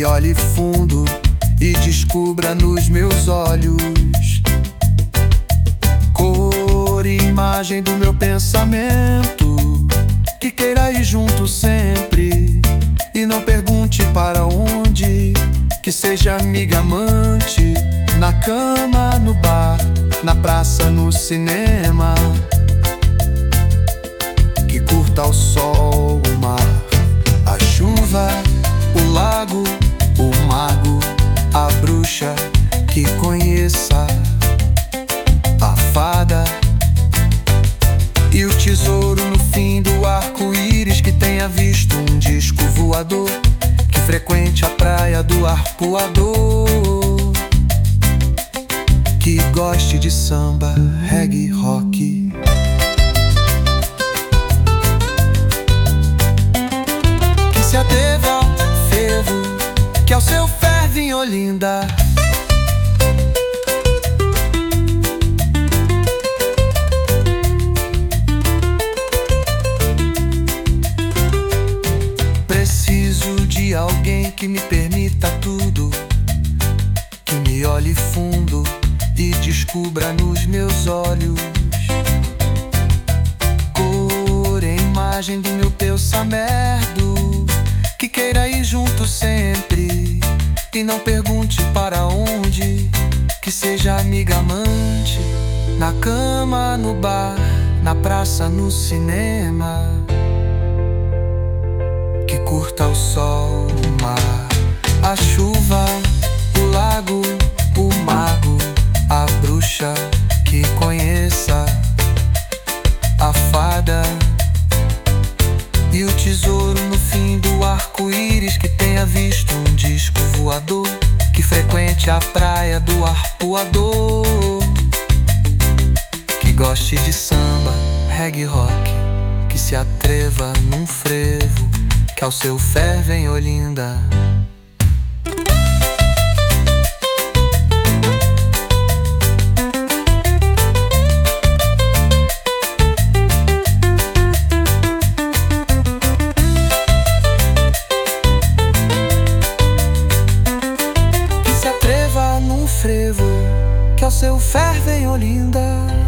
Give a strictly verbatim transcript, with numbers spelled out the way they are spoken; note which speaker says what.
Speaker 1: me olhe fundo e descubra nos meus olhos cor e imagem do meu pensamento, que queira ir junto sempre e não pergunte para onde, que seja amiga, amante, na cama, no bar, na praça, no cinema, que curta o sol, o mar, a chuva, o lago, o mago, a bruxa, que conheça a fada e o tesouro no fim do arco-íris, que tenha visto um disco voador, que frequente a praia do arpoador, que goste de samba, reggae, rock, que se atreva ao fervo, que ao seu ferve em Olinda. Preciso de alguém que me permita tudo, que me olhe fundo e descubra nos meus olhos cor e imagem do meu pensamento, que queira ir junto sempre e não pergunte para onde, que seja amiga, amante, na cama, no bar, na praça, no cinema, que curta o sol, o mar, a chuva, o lago, o mago, a bruxa, que conheça a fada e o tesouro no fim do arco-íris, que tenha visto um disco voador, que frequente a praia do arpoador, que goste de samba, reggae, rock, que se atreva num frevo, que ao seu ferve em Olinda. Que se atreva num frevo, que ao seu ferve em Olinda.